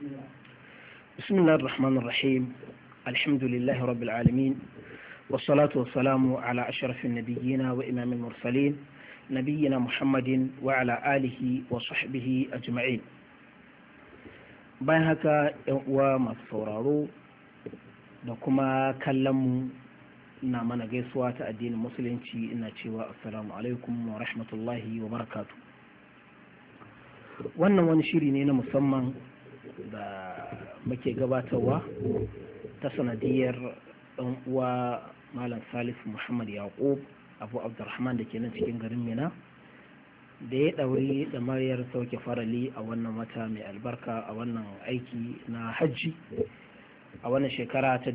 بسم الله الرحمن الرحيم. الحمد لله رب العالمين، والصلاة والسلام على أشرف النبيين وإمام المرسلين نبينا محمد وعلى آله وصحبه أجمعين. bayan haka ‘yan uwa masu sauraro da kuma kallonmu na mana gaisuwa ta addinin musulunci, ina cewa assalamu alaikum wa rahmatullahi wa barakatu. Wannan wani shiri ne na musamman da muke gabatarwa ta sanadiyar ɗan uwa Malam Salisu Muhammad Yaqub Abu Abdurrahman da ke nan cikin garin Mina, da ya ɗauri da maryar sauke farali a wannan wata mai albarka, a wannan aiki na hajji a wannan shekara ta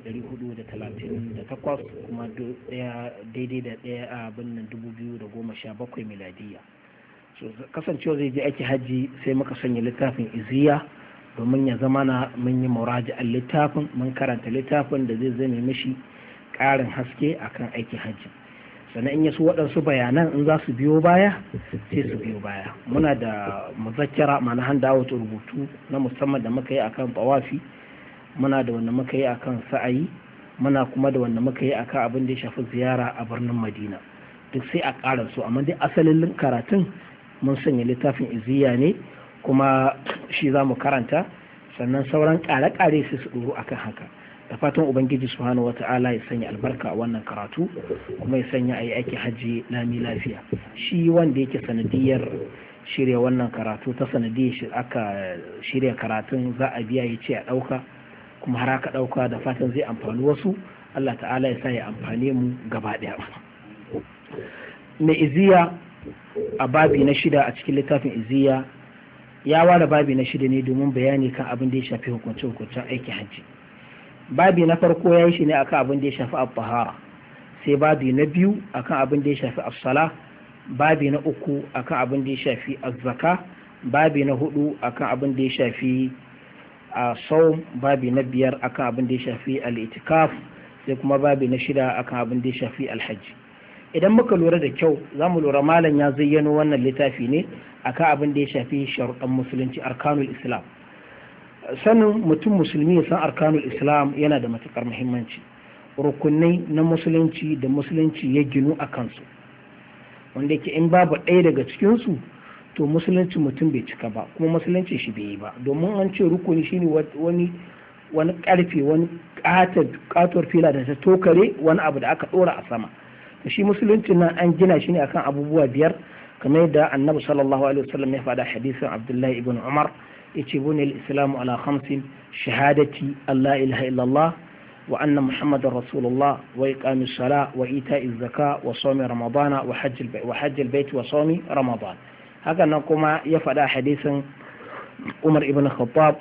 1438 kuma daidai da ɗaya a birnin 2017 miladiya. Kasancewa zai je aiki hajji sai muka sanya littafin iziya domin ya zama na mun yi muraji'an littafin, mun karanta littafin da zai zame mishi ƙarin haske akan aikin hajji. Sannan in yasu waɗansu bayanan in za su biyo baya sai su biyo baya. Muna da muzakkira ma'ana handout rubutu na musamman da muka yi akan tawafi, muna da wanda muka yi akan sa'ayi, muna kuma da wanda muka yi akan abin da ya shafi ziyara a birnin Madina. Duk sai a ƙara su, amma dai asalin karatun mun sanya littafin iziya ne kuma shi za mu karanta, sannan sauran ƙare-ƙare sai su ɗoro akan haka. Da fatan Ubangiji subhanahu wata'ala ya sanya albarka a wannan karatu kuma ya sanya a yi aiki hajji lami lafiya. Shi wanda yake sanadiyar shirya wannan karatu, ta sanadiyar shi aka shirya karatun, za a biya ya ce a ɗauka, kuma har aka ɗauka, da fatan zai amfani wasu. Allah ta'ala ya sa ya amfane mu gaba ɗaya. Mai iziya a babi na 6 a cikin littafin iziya ya ware babi na 6 ne domin bayani kan abin da ya shafi hukunce-hukuncen aikin hajji. Babi na farko ya yi shi ne akan abin da ya shafi al-tahara, sai babi na 2 akan abin da ya shafi as-sala, babi na 3 akan abin da ya shafi az-zaka, babi na 4 akan abin da ya shafi as-sawm, babi na 5 akan abin da ya shafi al-itikaf, sai kuma babi na 6 akan abin da ya shafi al-hajj. Idan muka lura da kyau za mu lura malam ya zayyano wannan littafi ne akan abin da ya shafi sharuɗan musulunci, arkanul islam. Sanin mutum musulmi ya san arkanul islam yana da matuƙar muhimmanci. Rukunai na musulunci da musulunci ya ginu a kansu, wanda yake in babu ɗaya daga cikinsu to musulunci mutum bai cika ba, kuma musulunci shi bai yi ba. Domin an ce rukuni shine wani ƙarfe, wani ƙatuwar fila da ta tokare wani abu da aka ɗora a sama. Shi musulunci nan an gina shi ne akan abubuwa 5, kamar yadda annabi sallallahu alaihi wasallam ya faɗa hadisin Abdullahi ibn Umar, yace bunil islamu ala 5: shahadati alla ilaha illallah wa anna muhammadar rasulullah wa iqamis sala wa ita'iz zaka wa sawmi ramadana wa hajjil bait wa sawmi ramadan. Haka nan kuma ya faɗa hadisin Umar ibn Khattab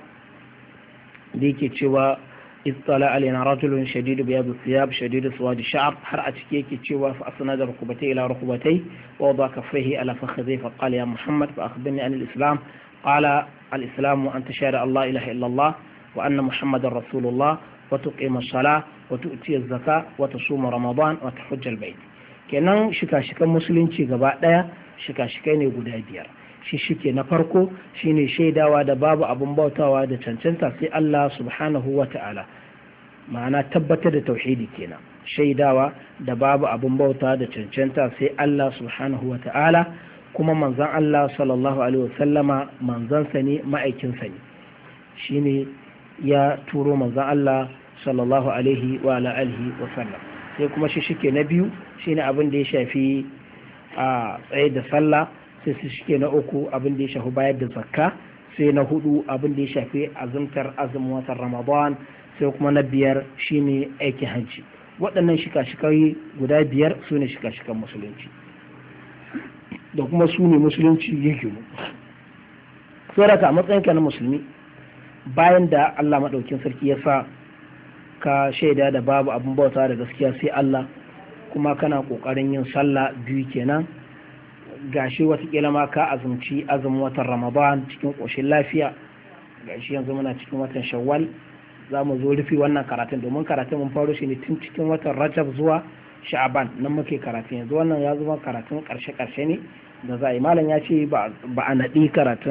da yake cewa اطلع علينا رجل شديد بياض الثياب شديد سواد الشعر حرأت كيكي تشوى فأسند ركبتي إلى ركبتي ووضع كفيه على فخذيه فقال يا محمد فأخبرني عن الإسلام. قال الإسلام أن تشهد الله إله إلا الله وأن محمد رسول الله وتقيم الصلاة وتؤتي الزكاة وتصوم رمضان وتحج البيت. kenan shika-shikan musulunci gaba ɗaya shika-shikai ne guda 5. Shike na farko shine shaidawa da babu abun bautawa da cancanta sai Allah subhanahu wa ta'ala, ma'ana tabbatar da tauhidi kenan. Shaidawa da babu abun bauta da cancanta sai Allah subhanahu wa ta'ala, kuma manzon Allah sallallahu alaihi wasallama manzansa ne, ma'aikinsa ne, shine ya turo manzon Allah sallallahu alaihi wa alihi wa sallam. Sai kuma shike na biyu shine abin da ya shafi a tsaye da sallah, sai su shike na 3 abin da ya shafi bayar da zakka, sai na 4 abin da ya shafi azumtar azumin watan Ramadan, sai kuma na 5 shine aikin hajji. Waɗannan shika-shikai guda 5 su ne shika-shikan musulunci, da kuma su ne musulunci ya ginu. Saboda a matsayinka na musulmi, bayan da Allah maɗaukin sarki ya sa ka shaida da babu abin bauta da gaskiya sai Allah, kuma kana ƙoƙarin yin sallah 2 kenan, gashi watakila ma ka azumci azumin watan Ramadan cikin ƙoshin lafiya, gashi yanzu muna cikin watan Shawwal, za mu zo rufe wannan karatun, domin karatun mun faro shi ne tun cikin watan Rajab zuwa Sha'aban, nan muke karatun. Yanzu wannan ya zama karatun ƙarshe-ƙarshe ne da za a yi. Malam ya ce ba a naɗi karatun